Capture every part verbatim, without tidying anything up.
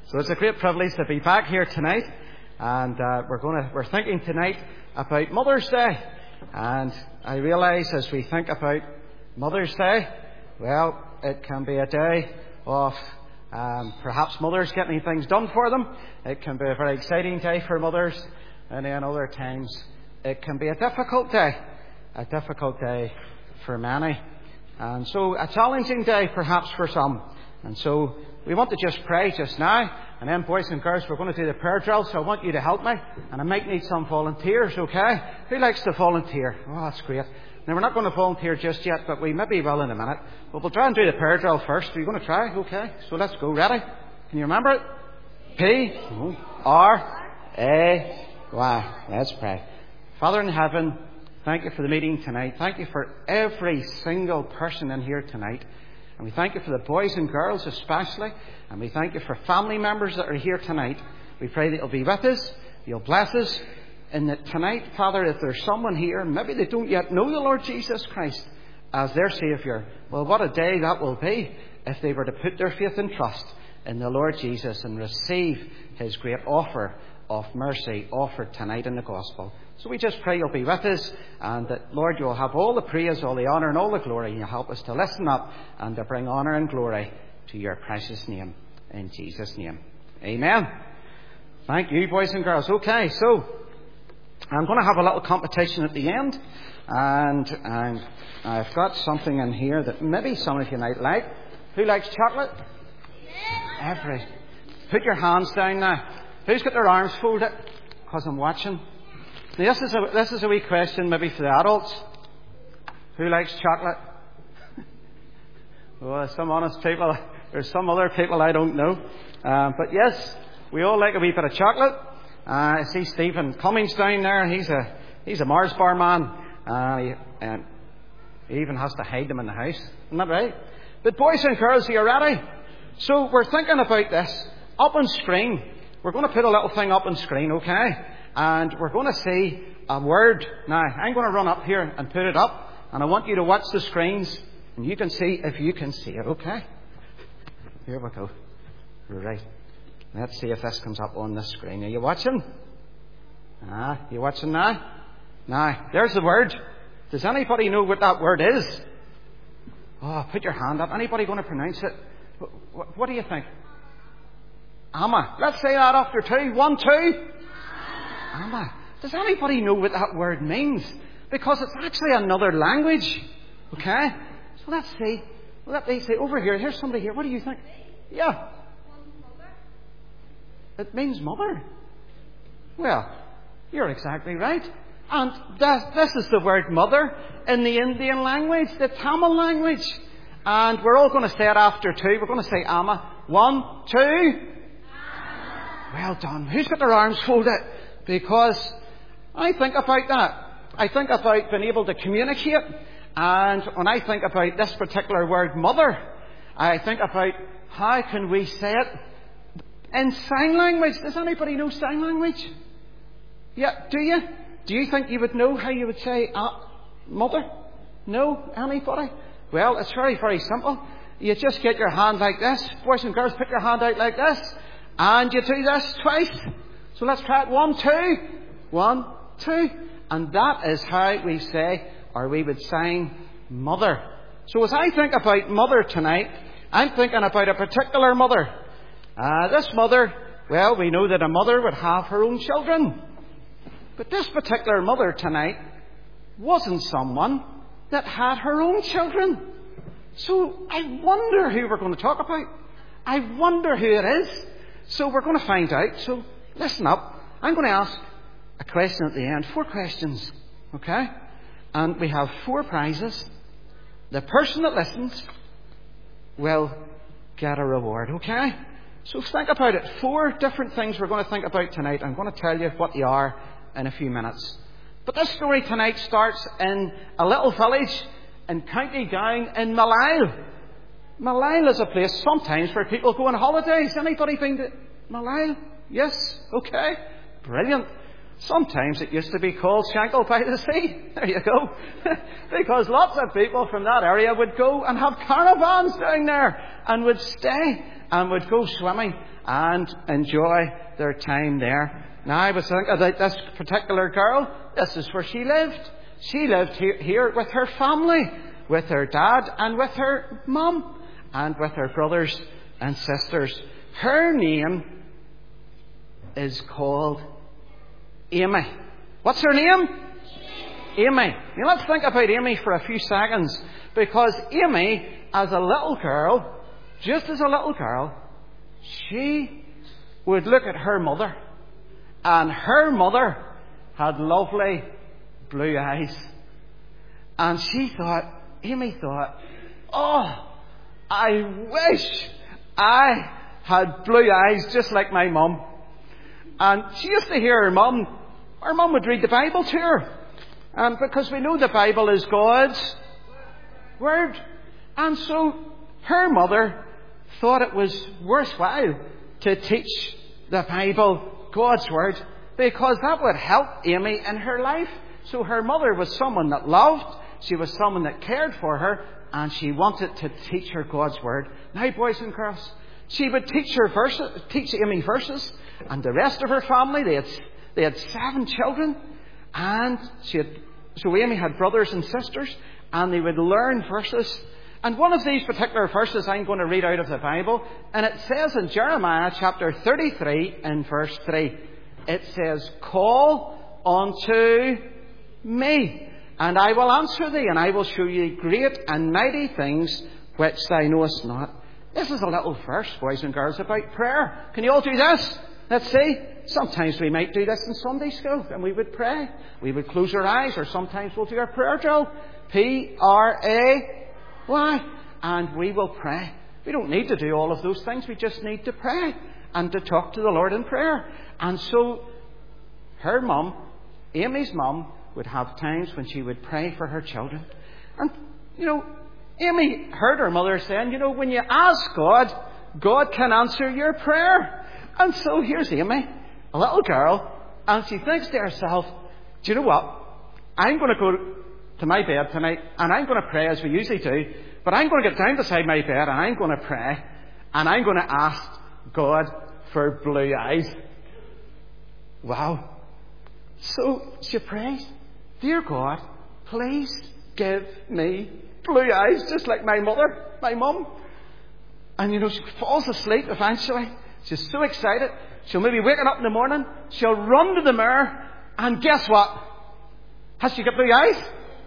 So it's a great privilege to be back here tonight, and uh, we're going to we're thinking tonight about Mother's Day. And I realise as we think about Mother's Day, well, it can be a day of um, perhaps mothers getting things done for them. It can be a very exciting day for mothers, and then other times it can be a difficult day, a difficult day for many, and so a challenging day perhaps for some. And so we want to just pray just now, and then boys and girls, we're going to do the prayer drill, so I want you to help me, and I might need some volunteers, okay? Who likes to volunteer? Oh, that's great. Now, we're not going to volunteer just yet, but we maybe will in a minute. But we'll try and do the prayer drill first. Are you going to try? Okay, so let's go. Ready? Can you remember it? P, R, A, Y. Let's pray. Father in heaven, thank you for the meeting tonight. Thank you for every single person in here tonight. And we thank you for the boys and girls especially. And we thank you for family members that are here tonight. We pray that you'll be with us, you'll bless us. And that tonight, Father, if there's someone here, maybe they don't yet know the Lord Jesus Christ as their Saviour, well, what a day that will be if they were to put their faith and trust in the Lord Jesus and receive His great offer of mercy offered tonight in the Gospel. So we just pray you'll be with us, and that, Lord, you'll have all the praise, all the honour and all the glory, and you'll help us to listen up and to bring honour and glory to your precious name. In Jesus' name. Amen. Thank you, boys and girls. Okay, so I'm going to have a little competition at the end, and, and I've got something in here that maybe some of you might like. Who likes chocolate? Every. Put your hands down now. Who's got their arms folded? Because I'm watching. Now, this is a this is a wee question maybe for the adults. Who likes chocolate? Well, there's some honest people. There's some other people I don't know. Um, but yes, we all like a wee bit of chocolate. Uh, I see Stephen Cummings down there. He's a he's a Mars bar man. Uh, he, and he even has to hide them in the house. Isn't that right? But boys and girls, are you ready? So we're thinking about this. Up on screen, we're going to put a little thing up on screen, okay? And we're going to see a word. Now, I'm going to run up here and put it up. And I want you to watch the screens. And you can see if you can see it, okay? Here we go. Right. Let's see if this comes up on the screen. Are you watching? Ah, you watching now? Now, there's the word. Does anybody know what that word is? Oh, put your hand up. Anybody going to pronounce it? What, what do you think? Amma. Let's say that after two. One, two. Amma. Does anybody know what that word means? Because it's actually another language. Okay? So let's see. Let me say over here. Here's somebody here. What do you think? Yeah. It means mother. Well, you're exactly right. And this, this is the word mother in the Indian language, the Tamil language. And we're all going to say it after two. We're going to say Amma. One, two. Amma. Well done. Who's got their arms folded? Because I think about that. I think about being able to communicate. And when I think about this particular word, mother, I think about how can we say it in sign language. Does anybody know sign language? Yeah, do you? Do you think you would know how you would say uh, mother? No? Anybody? Well, it's very, very simple. You just get your hand like this. Boys and girls, put your hand out like this. And you do this twice. So let's try it. One, two. One, two. And that is how we say, or we would sign mother. So as I think about mother tonight, I'm thinking about a particular mother. Uh, this mother, well, we know that a mother would have her own children. But this particular mother tonight wasn't someone that had her own children. So I wonder who we're going to talk about. I wonder who it is. So we're going to find out. So listen up. I'm going to ask a question at the end. Four questions. Okay? And we have four prizes. The person that listens will get a reward. Okay? So think about it. Four different things we're going to think about tonight. I'm going to tell you what they are in a few minutes. But this story tonight starts in a little village in County Down in Malile. Malile is a place sometimes where people go on holidays. Anybody been to Malile? Yes? Okay. Brilliant. Sometimes it used to be called Shankill by the Sea. There you go. Because lots of people from that area would go and have caravans down there and would stay and would go swimming and enjoy their time there. Now, I was thinking about this particular girl. This is where she lived. She lived here, here with her family, with her dad and with her mum, and with her brothers and sisters. Her name is called Amy. What's her name? Amy. Now, let's think about Amy for a few seconds. Because Amy, as a little girl, just as a little girl, she would look at her mother. And her mother had lovely blue eyes. And she thought, Amy thought, oh, I wish I had blue eyes just like my mum. And she used to hear her mum, her mum would read the Bible to her. And because we know the Bible is God's Word. And so her mother thought it was worthwhile to teach the Bible God's Word, because that would help Amy in her life. So her mother was someone that loved, she was someone that cared for her, and she wanted to teach her God's Word. Now, boys and girls, she would teach her verses, teach Amy verses, and the rest of her family, they had, they had seven children, and she had, so Amy had brothers and sisters, and they would learn verses. And one of these particular verses I'm going to read out of the Bible, and it says in Jeremiah chapter thirty-three in verse three, it says, call unto me, and I will answer thee, and I will show you great and mighty things which thou knowest not. This is a little verse, boys and girls, about prayer. Can you all do this? Let's see. Sometimes we might do this in Sunday school, and we would pray. We would close our eyes, or sometimes we'll do our prayer drill. P R A Y. And we will pray. We don't need to do all of those things. We just need to pray and to talk to the Lord in prayer. And so her mum, Amy's mum, would have times when she would pray for her children. And, you know, Amy heard her mother saying, you know, when you ask God, God can answer your prayer. And so here's Amy, a little girl, and she thinks to herself, do you know what? I'm going to go to my bed tonight, and I'm going to pray as we usually do, but I'm going to get down beside my bed, and I'm going to pray, and I'm going to ask God for blue eyes. Wow. So she prays, dear God, please give me blue eyes, just like my mother, my mum. And you know, she falls asleep eventually. She's so excited. She'll maybe waking up in the morning, she'll run to the mirror, and guess what? Has she got blue eyes?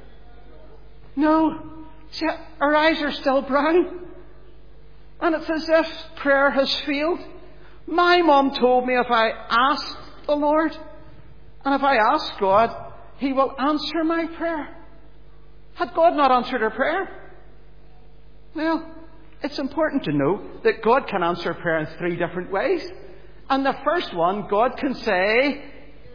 No. She, her eyes are still brown. And it's as if prayer has failed. My mum told me if I ask the Lord, and if I ask God, He will answer my prayer. Had God not answered her prayer? Well, it's important to know that God can answer prayer in three different ways. And the first one, God can say,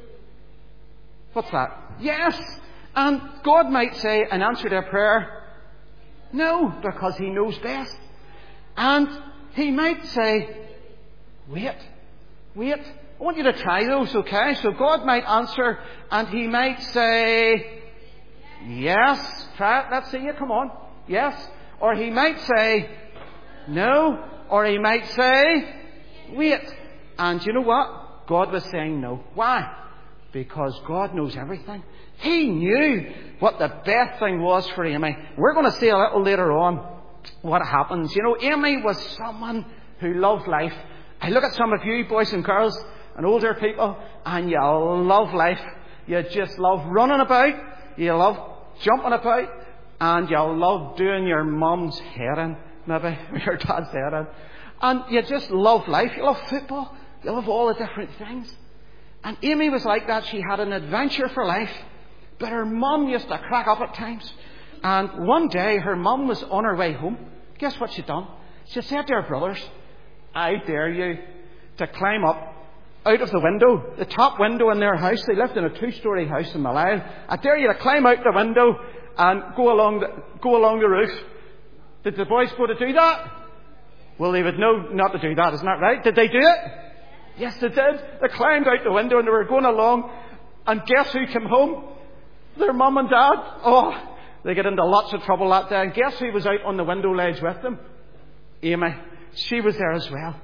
what's that? Yes. And God might say in answer to a prayer, no, because He knows best. And He might say, wait, wait. I want you to try those, okay? So God might answer, and He might say, yes. Try it. Let's see you. Come on. Yes. Or He might say, no. Or He might say, wait. And you know what? God was saying no. Why? Because God knows everything. He knew what the best thing was for Amy. We're going to see a little later on what happens. You know, Amy was someone who loved life. I look at some of you, boys and girls, and older people, and you love life. You just love running about. You love jumping about. And you love doing your mum's hair in, maybe, or your dad's hair in. And you just love life. You love football. You love all the different things. And Amy was like that. She had an adventure for life. But her mum used to crack up at times. And one day her mum was on her way home. Guess what she'd done? She said to her brothers, I dare you to climb up out of the window, the top window in their house. They lived in a two-storey house in Malaya. I dare you to climb out the window and go along the, go along the roof. Did the boys go to do that? Well, they would know not to do that, isn't that right? Did they do it? Yes, they did. They climbed out the window and they were going along. And guess who came home? Their mum and dad. Oh, they get into lots of trouble that day. And guess who was out on the window ledge with them? Amy. She was there as well.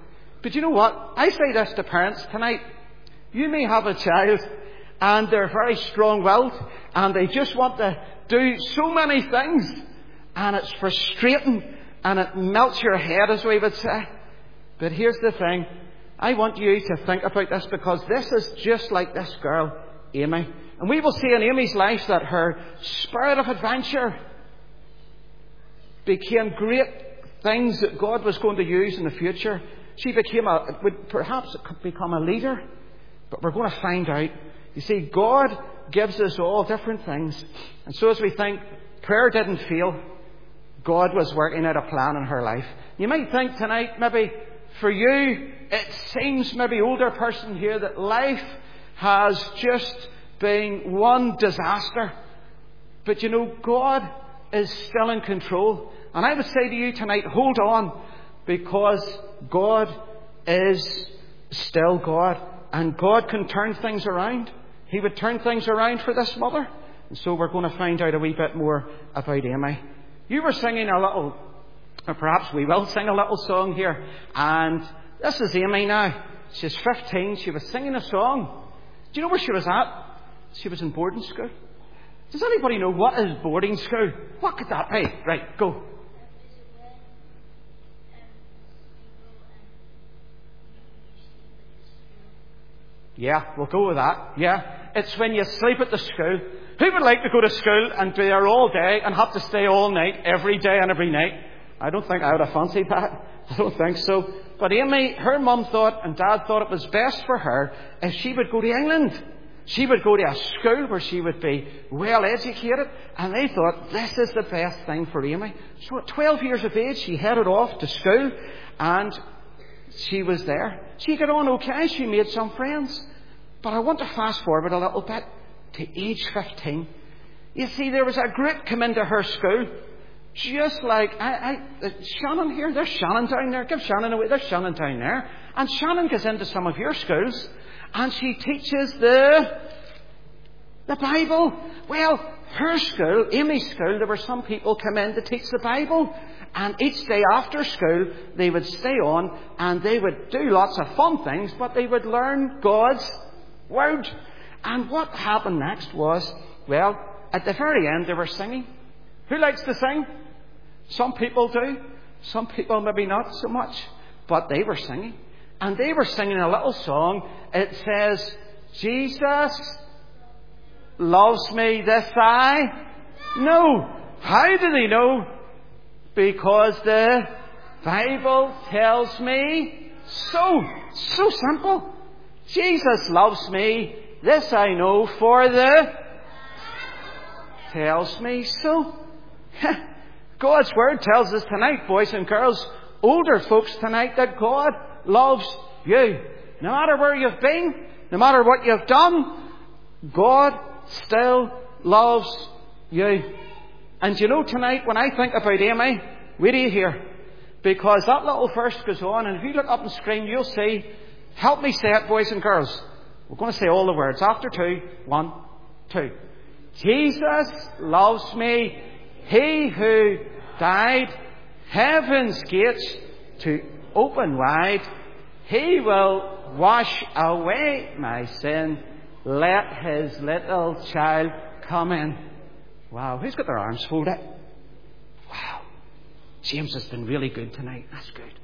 But you know what? I say this to parents tonight. You may have a child and they're very strong-willed and they just want to do so many things, and it's frustrating and it melts your head, as we would say. But here's the thing. I want you to think about this, because this is just like this girl, Amy. And we will see in Amy's life that her spirit of adventure became great things that God was going to use in the future. She became a, would perhaps become a leader. But we're going to find out. You see, God gives us all different things. And so as we think, prayer didn't fail. God was working out a plan in her life. You might think tonight, maybe for you, it seems, maybe older person here, that life has just been one disaster. But you know, God is still in control. And I would say to you tonight, hold on, because God is still God. And God can turn things around. He would turn things around for this mother. And so we're going to find out a wee bit more about Amy. You were singing a little, or perhaps we will sing a little song here. And this is Amy now. She's fifteen. She was singing a song. Do you know where she was at? She was in boarding school. Does anybody know what is boarding school? What could that be? Right, go. Yeah, we'll go with that. Yeah. It's when you sleep at the school. Who would like to go to school and be there all day and have to stay all night, every day and every night? I don't think I would have fancied that. I don't think so. But Amy, her mum thought and dad thought it was best for her if she would go to England. She would go to a school where she would be well educated. And they thought, this is the best thing for Amy. So at twelve years of age, she headed off to school and she was there. She got on okay. She made some friends. But I want to fast forward a little bit to age fifteen. You see, there was a group come into her school. Just like, I, I, uh, Shannon here. There's Shannon down there. Give Shannon away. There's Shannon down there. And Shannon goes into some of your schools. And she teaches the, the Bible. Well, her school, Amy's school, there were some people come in to teach the Bible. And each day after school, they would stay on and they would do lots of fun things, but they would learn God's Word. And what happened next was, well, at the very end, they were singing. Who likes to sing? Some people do. Some people maybe not so much. But they were singing. And they were singing a little song. It says, Jesus loves me, this I know. How do they know? Because the Bible tells me so. So simple. Jesus loves me, this I know, for the tells me so. God's Word tells us tonight, boys and girls, older folks tonight, that God loves you. No matter where you've been, no matter what you've done, God still loves you. And you know, tonight, when I think about Amy, wait till you hear. Because that little verse goes on, and if you look up on the screen, you'll see, help me say it, boys and girls. We're going to say all the words. After two, one, two. Jesus loves me, He who died, heaven's gates to open wide. He will wash away my sin. Let His little child come in. Wow, who's got their arms folded? Wow. James has been really good tonight. That's good.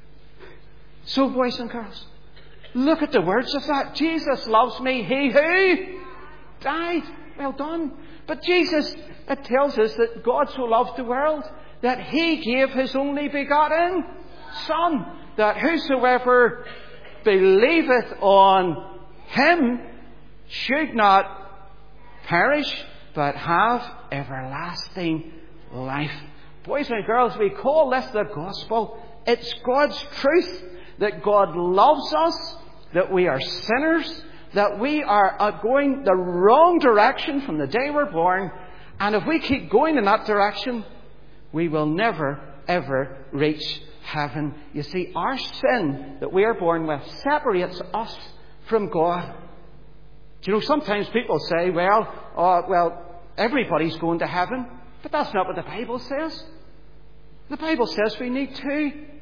So, boys and girls, look at the words of that. Jesus loves me, He who died. Well done. But Jesus, it tells us that God so loved the world that He gave His only begotten Son, that whosoever believeth on Him should not perish, but have everlasting life. Boys and girls, we call this the gospel. It's God's truth that God loves us, that we are sinners, that we are going the wrong direction from the day we're born, and if we keep going in that direction, we will never, ever reach heaven. You see, our sin that we are born with separates us from God. Do you know, sometimes people say, well, uh, well, everybody's going to heaven. But that's not what the Bible says. The Bible says we need two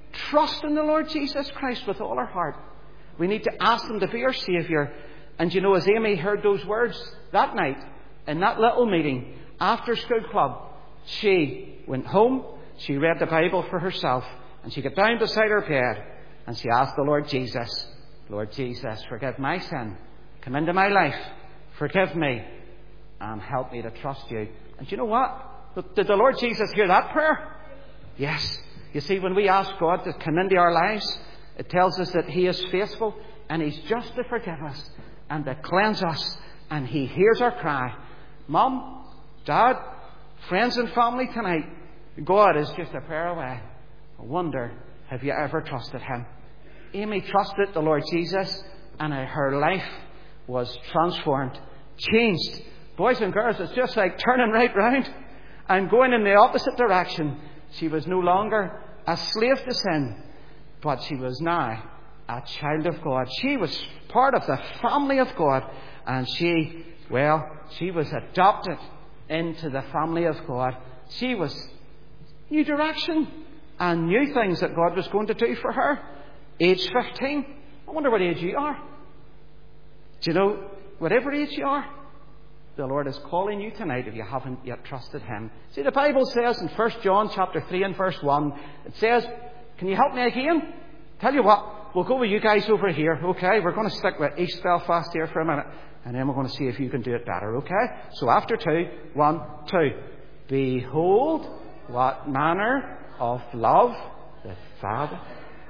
trust in the Lord Jesus Christ with all our heart. We need to ask Him to be our Saviour. And you know, as Amy heard those words that night, in that little meeting, after school club, she went home, she read the Bible for herself, and she got down beside her bed, and she asked the Lord Jesus, Lord Jesus, forgive my sin. Come into my life. Forgive me. And help me to trust you. And you know what? Did the Lord Jesus hear that prayer? Yes. You see, when we ask God to come into our lives, it tells us that He is faithful and He's just to forgive us and to cleanse us. And He hears our cry. Mum, Dad, friends and family tonight, God is just a prayer away. I wonder, have you ever trusted Him? Amy trusted the Lord Jesus, and her life was transformed, changed. Boys and girls, it's just like turning right round and going in the opposite direction. She was no longer a slave to sin, but she was now a child of God. She was part of the family of God, and she, well, she was adopted into the family of God. She was new direction and new things that God was going to do for her. Age fifteen. I wonder what age you are. Do you know, whatever age you are, the Lord is calling you tonight if you haven't yet trusted Him. See, the Bible says in First John chapter three and verse one, it says, can you help me again? Tell you what, we'll go with you guys over here, okay? We're going to stick with East Belfast here for a minute, and then we're going to see if you can do it better, okay? So after two, one, two. Behold, what manner of love the Father,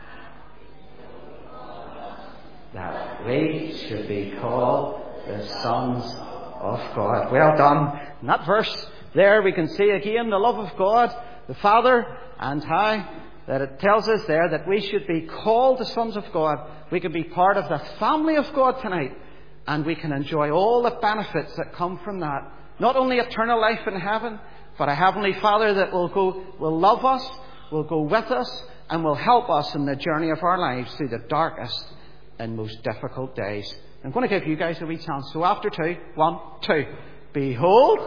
that we should be called the sons of God. Well done. In that verse there we can see again the love of God, the Father, and how that it tells us there that we should be called the sons of God. We can be part of the family of God tonight, and we can enjoy all the benefits that come from that. Not only eternal life in heaven, but a Heavenly Father that will go, will love us, will go with us, and will help us in the journey of our lives through the darkest and most difficult days. I'm going to give you guys a wee chance. So after two, one, two. Behold,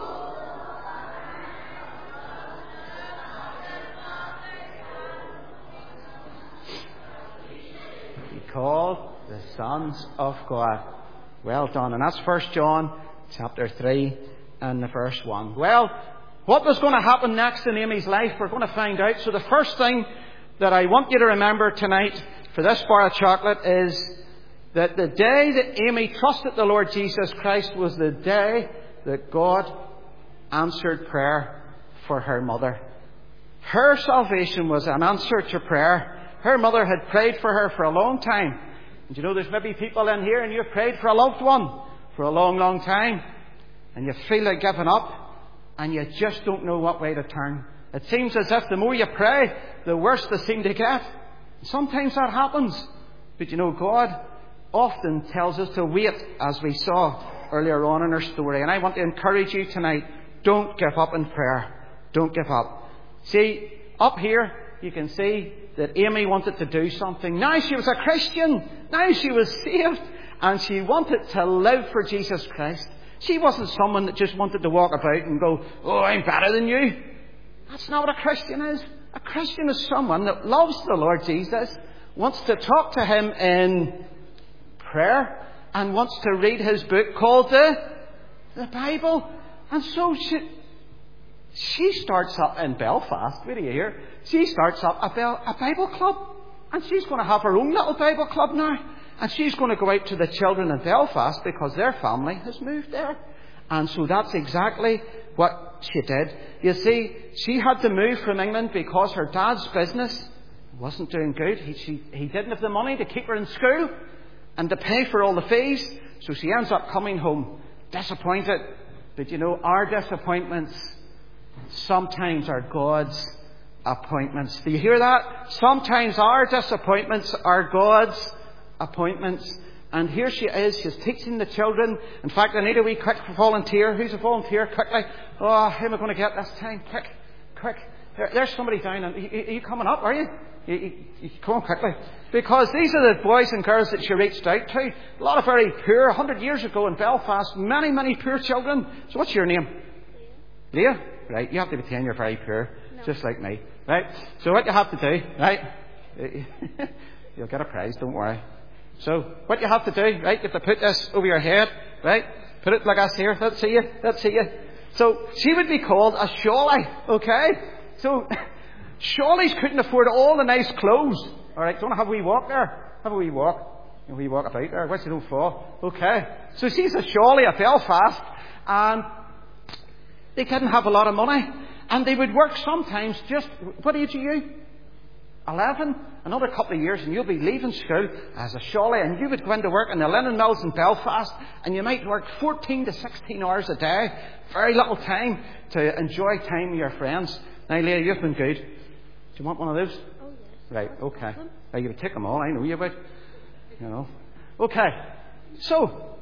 be called the sons of God. Well done. And that's First John chapter three and the verse one. Well, what was going to happen next in Amy's life, we're going to find out. So the first thing that I want you to remember tonight for this bar of chocolate is that the day that Amy trusted the Lord Jesus Christ was the day that God answered prayer for her mother. Her salvation was an answer to prayer. Her mother had prayed for her for a long time. And you know, there's maybe people in here and you've prayed for a loved one for a long, long time. And you feel like giving up and you just don't know what way to turn. It seems as if the more you pray, the worse they seem to get. Sometimes that happens. But you know, God often tells us to wait, as we saw earlier on in our story. And I want to encourage you tonight, don't give up in prayer. Don't give up. See, up here you can see that Amy wanted to do something. Now she was a Christian. Now she was saved. And she wanted to live for Jesus Christ. She wasn't someone that just wanted to walk about and go, oh, I'm better than you. That's not what a Christian is. A Christian is someone that loves the Lord Jesus, wants to talk to Him in prayer, and wants to read His book called the, the Bible. And so she, she starts up in Belfast. Where do you hear? She starts up a, Bel, a Bible club. And she's going to have her own little Bible club now. And she's going to go out to the children in Belfast because their family has moved there. And so that's exactly what she did. You see, she had to move from England because her dad's business wasn't doing good. He, she, he didn't have the money to keep her in school and to pay for all the fees. So she ends up coming home disappointed. But you know, our disappointments sometimes are God's appointments. Do you hear that? Sometimes our disappointments are God's appointments. And here she is, she's teaching the children. In fact, I need a wee quick volunteer. Who's a volunteer? Quickly. Oh, who am I going to get this time? Quick, quick. There, there's somebody down. Are you, are you coming up, are you? You, you? You come on quickly. Because these are the boys and girls that she reached out to. A lot of very poor, a hundred years ago in Belfast, many, many poor children. So what's your name? Leah. Leah? Right, you have to pretend you're very poor. No. Just like me. Right? So what you have to do, right? You'll get a prize, don't worry. So, what you have to do, right, you have to put this over your head, right? Put it like this here. Let's see you. Let's see you. So, she would be called a Shawley, okay? So, Shawleys couldn't afford all the nice clothes. Alright, don't have a wee walk there. Have a wee walk. A wee walk about there. Watch you don't fall. Okay. So, she's a Shawley of Belfast. And they didn't have a lot of money. And they would work sometimes just, what age are you? Eleven, another couple of years, and you'll be leaving school as a Shawley, and you would go into work in the linen mills in Belfast, and you might work fourteen to sixteen hours a day. Very little time to enjoy time with your friends. Now, Leah, you've been good. Do you want one of those? Oh, yes. Right, okay. Now, you would take them all, I know you would. You know. Okay. So,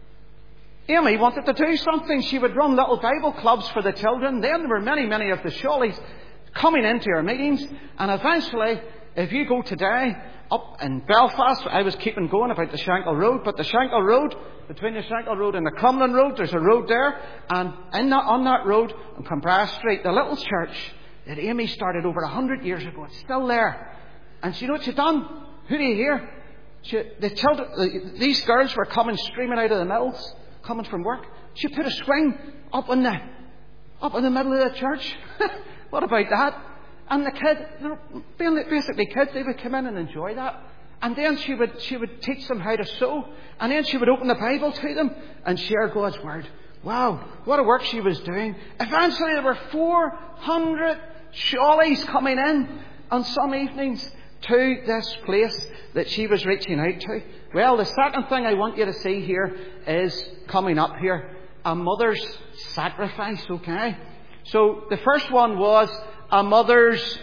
Amy wanted to do something. She would run little Bible clubs for the children. Then there were many, many of the Shawleys coming into her meetings, and eventually, if you go today up in Belfast, I was keeping going about the Shankill Road, but the Shankill Road, between the Shankill Road and the Crumlin Road, there's a road there, and in that, on that road, on Cumbrass Street, the little church that Amy started over a hundred years ago, it's still there. And you know what she'd done? Who do you hear? She, the children, the, these girls were coming streaming out of the mills, coming from work. She put a swing up in the, up in the middle of the church. What about that? And the kids, basically kids, they would come in and enjoy that. And then she would, she would teach them how to sew. And then she would open the Bible to them and share God's Word. Wow, what a work she was doing. Eventually there were four hundred Shawleys coming in on some evenings to this place that she was reaching out to. Well, the second thing I want you to see here is coming up here. A mother's sacrifice, okay? So the first one was a mother's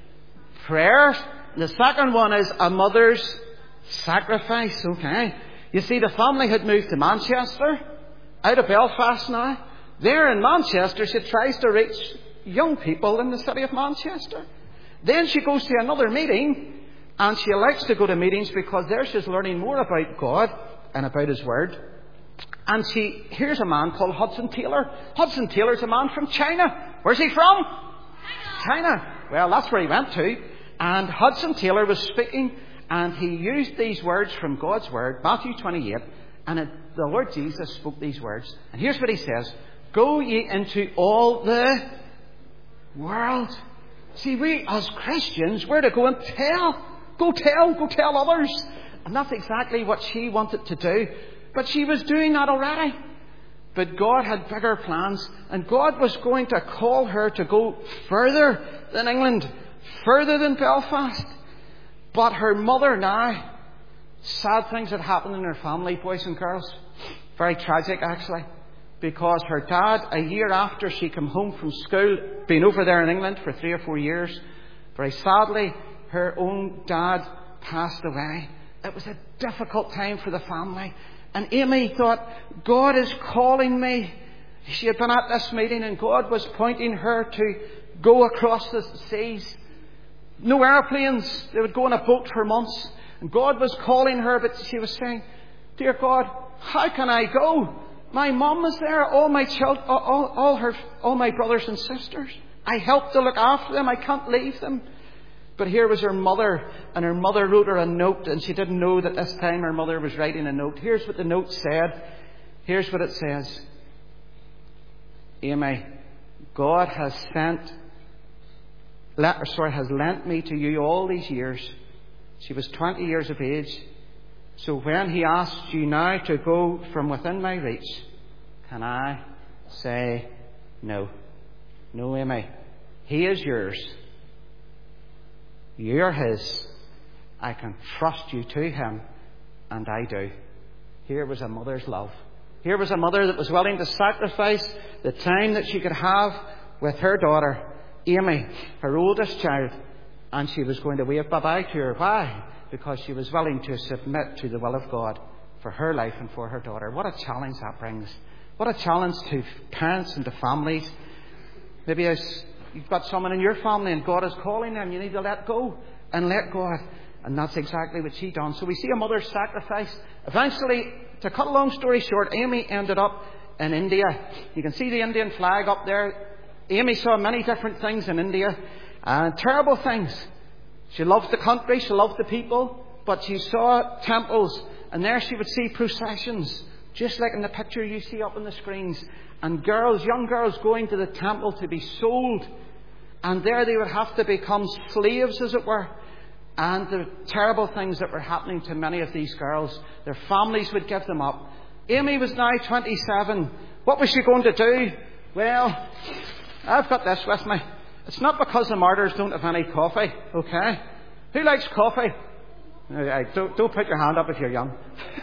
prayer. The second one is a mother's sacrifice, okay? You see, the family had moved to Manchester, out of Belfast now. There in Manchester, she tries to reach young people in the city of Manchester. Then she goes to another meeting, and she likes to go to meetings because there she's learning more about God and about His Word. And she here's a man called Hudson Taylor. Hudson Taylor's a man from China. Where's he from? China. China. Well, that's where he went to. And Hudson Taylor was speaking, and he used these words from God's Word, Matthew twenty-eight, and it, the Lord Jesus spoke these words. And here's what He says. Go ye into all the world. See, we as Christians, we're to go and tell. Go tell, go tell others. And that's exactly what she wanted to do. But she was doing that already. But God had bigger plans, and God was going to call her to go further than England, further than Belfast. But her mother now, sad things had happened in her family, boys and girls. Very tragic, actually. Because her dad, a year after she came home from school, been over there in England for three or four years, very sadly, her own dad passed away. It was a difficult time for the family. And Amy thought, God is calling me. She had been at this meeting and God was pointing her to go across the seas. No airplanes. They would go on a boat for months. And God was calling her, but she was saying, dear God, how can I go? My mum is there, all my children, all, all her, all my brothers and sisters. I help to look after them. I can't leave them. But here was her mother, and her mother wrote her a note, and she didn't know that this time her mother was writing a note. Here's what the note said. Here's what it says. Amy, God has sent, let, or sorry, has lent me to you all these years. She was twenty years of age. So when He asked you now to go from within my reach, can I say no? No, Amy. He is yours. You're His. I can trust you to Him, and I do. Here was a mother's love. Here was a mother that was willing to sacrifice the time that she could have with her daughter, Amy, her oldest child, and she was going to wave bye-bye to her. Why? Because she was willing to submit to the will of God for her life and for her daughter. What a challenge that brings. What a challenge to parents and to families. Maybe as you've got someone in your family and God is calling them, you need to let go and let God. And that's exactly what she done. So we see a mother's sacrifice. Eventually, to cut a long story short, Amy ended up in India. You can see the Indian flag up there. Amy saw many different things in India, and terrible things. She loved the country, she loved the people, but she saw temples, and there she would see processions, just like in the picture you see up on the screens, and girls, young girls going to the temple to be sold, and there they would have to become slaves, as it were. And the terrible things that were happening to many of these girls, their families would give them up. Amy was now twenty-seven. What was she going to do? Well, I've got this with me. It's not because the martyrs don't have any coffee, okay? Who likes coffee? Don't, don't put your hand up if you're young.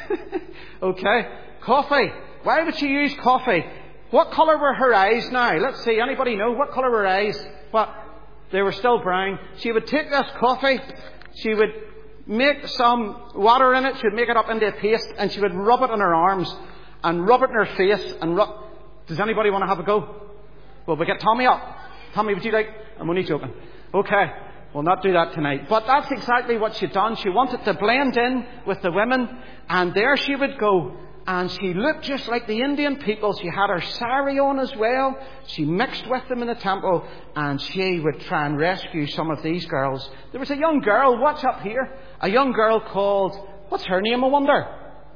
Okay? Coffee. Why would she use coffee? What colour were her eyes now? Let's see. Anybody know? What colour were her eyes? What? They were still brown. She would take this coffee. She would make some water in it. She would make it up into a paste. And she would rub it on her arms. And rub it in her face. And rub... Does anybody want to have a go? Well, we get Tommy up. Tommy, would you like... I'm only joking. Okay. We'll not do that tonight. But that's exactly what she'd done. She wanted to blend in with the women. And there she would go. And she looked just like the Indian people. She had her sari on as well. She mixed with them in the temple. And she would try and rescue some of these girls. There was a young girl, watch up here. A young girl called, what's her name, I wonder?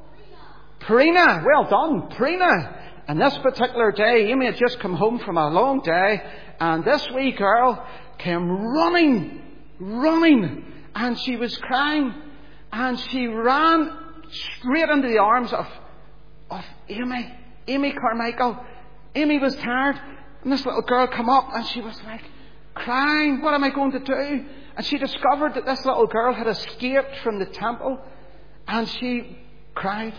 Prina. Well done, Prina. And this particular day, Amy had just come home from a long day. And this wee girl came running, running. And she was crying. And she ran straight into the arms of of Amy, Amy Carmichael. Amy was tired, and this little girl come up, and she was like crying, what am I going to do? And she discovered that this little girl had escaped from the temple, and she cried.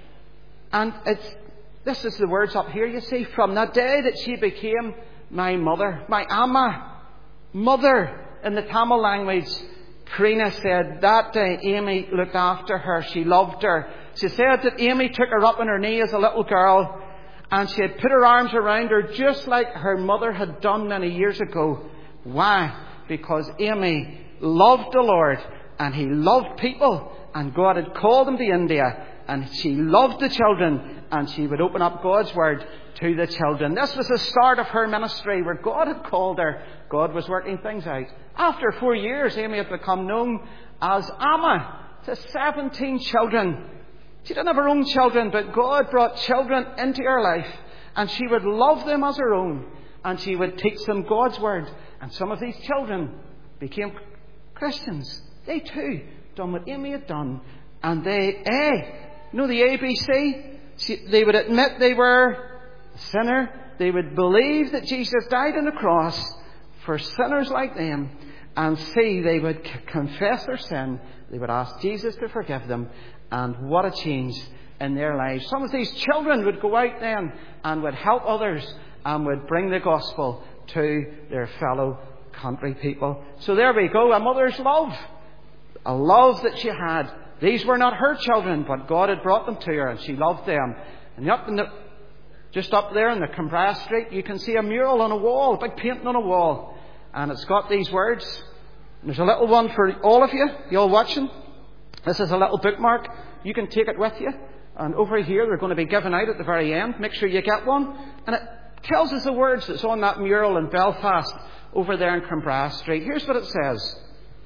And it's, this is the words up here, you see, from that day that she became my mother, my Amma, mother in the Tamil language. Prina said that day Amy looked after her, she loved her. She said that Amy took her up on her knee as a little girl, and she had put her arms around her just like her mother had done many years ago. Why? Because Amy loved the Lord, and he loved people, and God had called him to India, and she loved the children, and she would open up God's word to the children. This was the start of her ministry, where God had called her. God was working things out. After four years, Amy had become known as Amma to seventeen children. She didn't have her own children, but God brought children into her life, and she would love them as her own, and she would teach them God's word. And some of these children became Christians. They too done what Amy had done, and they, A, you know the A B C? She, they would admit they were a sinner. They would believe that Jesus died on the cross for sinners like them, and C, they would c- confess their sin. They would ask Jesus to forgive them. And what a change in their lives. Some of these children would go out then and would help others and would bring the gospel to their fellow country people. So there we go, a mother's love. A love that she had. These were not her children, but God had brought them to her, and she loved them. And up in the, just up there in the Cambria Street, you can see a mural on a wall, a big painting on a wall. And it's got these words. There's a little one for all of you, you all watching. This is a little bookmark. You can take it with you. And over here, they're going to be given out at the very end. Make sure you get one. And it tells us the words that's on that mural in Belfast over there in Cambria Street. Here's what it says.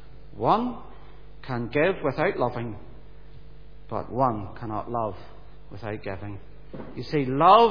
One can give without loving, but one cannot love without giving. You see, love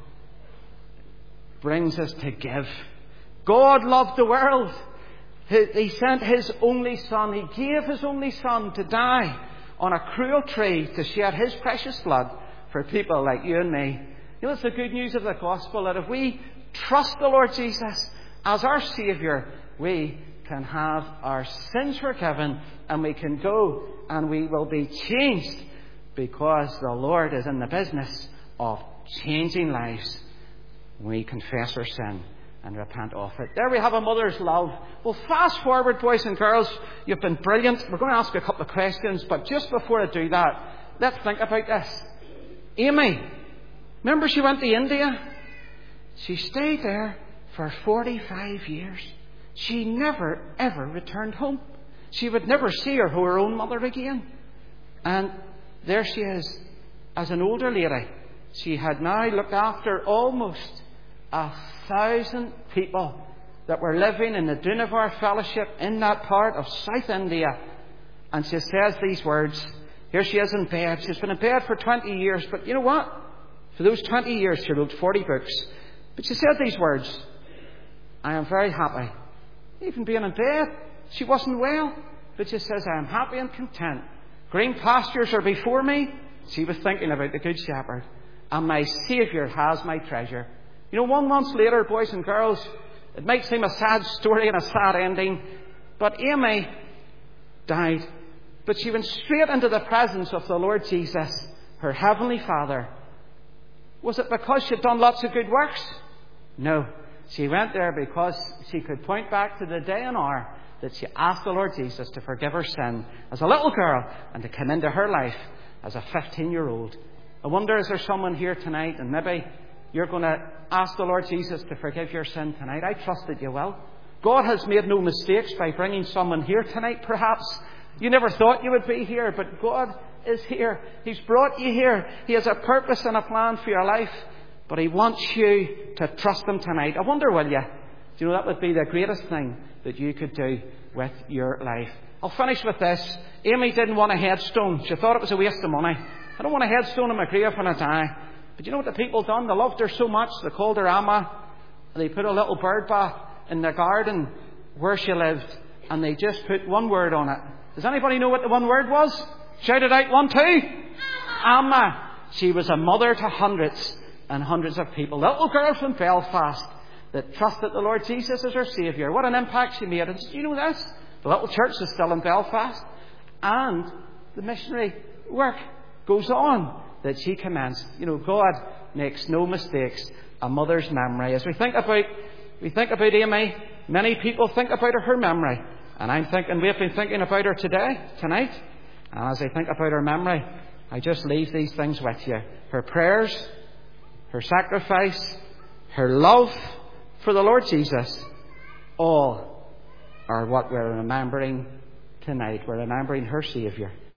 brings us to give. God loved the world. He sent His only Son. He gave His only Son to die on a cruel tree to shed His precious blood for people like you and me. You know, it's the good news of the gospel that if we trust the Lord Jesus as our Saviour, we can have our sins forgiven, and we can go and we will be changed, because the Lord is in the business of changing lives when we confess our sin and repent of it. There we have a mother's love. Well, fast forward, boys and girls. You've been brilliant. We're going to ask a couple of questions, but just before I do that, let's think about this. Amy, remember she went to India? She stayed there for forty-five years. She never, ever returned home. She would never see her, her own mother again. And there she is, as an older lady. She had now looked after almost a thousand people. that were living in the Doonavur Fellowship in that part of South India. And she says these words. Here she is in bed. She's been in bed for twenty years. But you know what? For those twenty years, she wrote forty books. But she said these words. I am very happy. Even being in bed, she wasn't well. But she says, I am happy and content. Green pastures are before me. She was thinking about the Good Shepherd. And my Saviour has my treasure. You know, one month later, boys and girls, it might seem a sad story and a sad ending, but Amy died. But she went straight into the presence of the Lord Jesus, her Heavenly Father. Was it because she'd done lots of good works? No. She went there because she could point back to the day and hour that she asked the Lord Jesus to forgive her sin as a little girl and to come into her life as a fifteen-year-old. I wonder, is there someone here tonight, and maybe you're going to ask the Lord Jesus to forgive your sin tonight? I trust that you will. God has made no mistakes by bringing someone here tonight, perhaps. You never thought you would be here, but God is here. He's brought you here. He has a purpose and a plan for your life, but He wants you to trust Him tonight. I wonder, will you? Do you know that would be the greatest thing that you could do with your life? I'll finish with this. Amy didn't want a headstone. She thought it was a waste of money. I don't want a headstone in my grave when I die. But you know what the people done? They loved her so much, they called her Amma. They put a little bird bath in the garden where she lived, and they just put one word on it. Does anybody know what the one word was? Shout it out, one, two. Amma. She was a mother to hundreds and hundreds of people. The little girl from Belfast that trusted the Lord Jesus as her Saviour. What an impact she made. And do you know this? The little church is still in Belfast. And the missionary work goes on that she commenced. You know, God makes no mistakes. A mother's memory. As we think about, we think about Amy, many people think about her memory. And I'm thinking, we've been thinking about her today, tonight. And as I think about her memory, I just leave these things with you. Her prayers, her sacrifice, her love for the Lord Jesus, all are what we're remembering tonight. We're remembering her Saviour.